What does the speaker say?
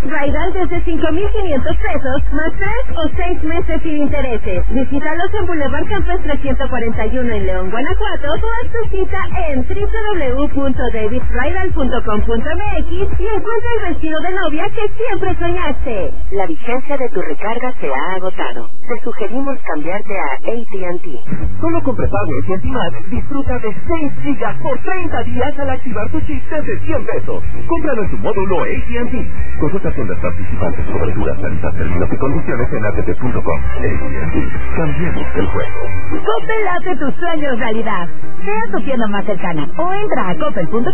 David Bridal desde 5,500 pesos, más 3 o 6 meses sin intereses. Visítalos en Boulevard Campes 341 en León, Guanajuato, o haz tu cita en www.davidbridal.com.mx y encuentra el vestido de novia que siempre soñaste. La vigencia de tu recarga se ha agotado. Te sugerimos cambiarte a AT&T. Solo con prepago AT&T Max disfruta de 6 gigas por 30 días al activar tu chip desde 100 pesos. Cómpralo en tu módulo AT&T. Consulta tiendas participantes, coberturas, tarifas, términos y condiciones en att.com. AT&T. Cambiemos el juego. Coppel hace tus sueños realidad. Ve a tu tienda más cercana o entra a coppel.com